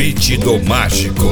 Grafite do Mágico.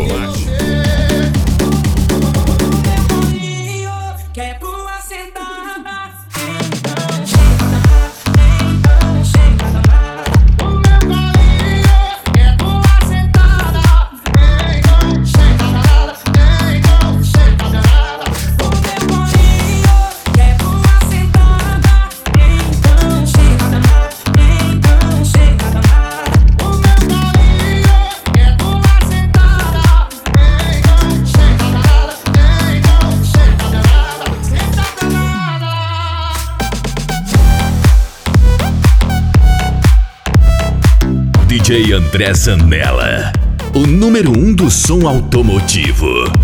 DJ André Zanella, o número 1 do som automotivo.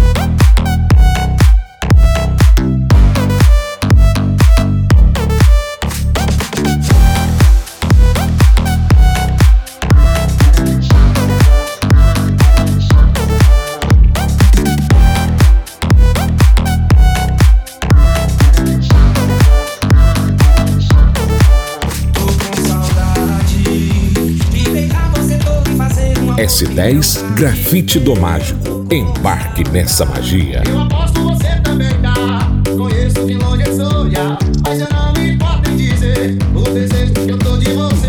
S10 Grafite do Mágico. Embarque nessa magia. Eu aposto você também dá. Conheço de longe esse olhar, mas eu não me importo em dizer o desejo que eu tô de você.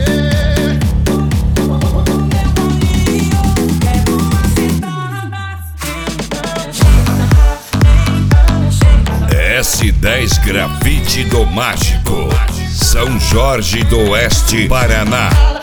S10 Grafite do Mágico, São Jorge do Oeste, Paraná.